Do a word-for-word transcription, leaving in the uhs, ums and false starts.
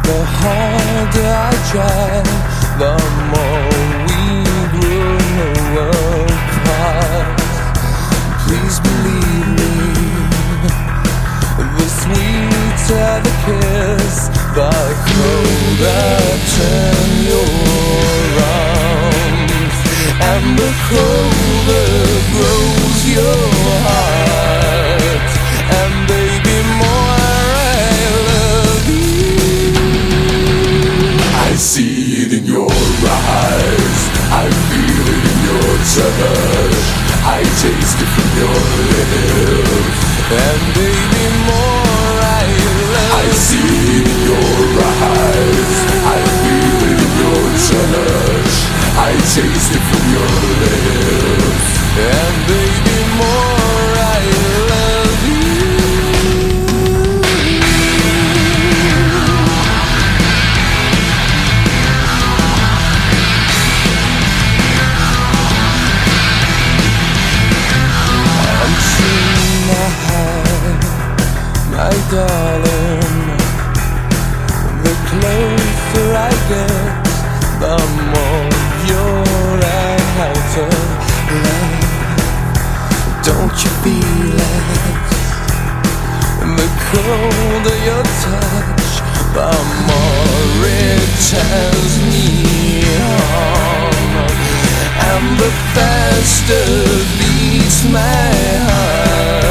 The harder I try, the more we grow apart. Please believe me, the sweeter the kiss, the colder turn your arms, and the colder grows your heart. And baby, more I love you. I see it in your eyes, I feel it in your touch, I taste it from your lips. And baby, more I love I see it in your eyes, I feel it in your touch, I taste it from your lips. And baby, more I love you. My darling, the closer I get, the more you're out of love. Don't you feel it? The colder your touch, the more it turns me on, and the faster beats my heart.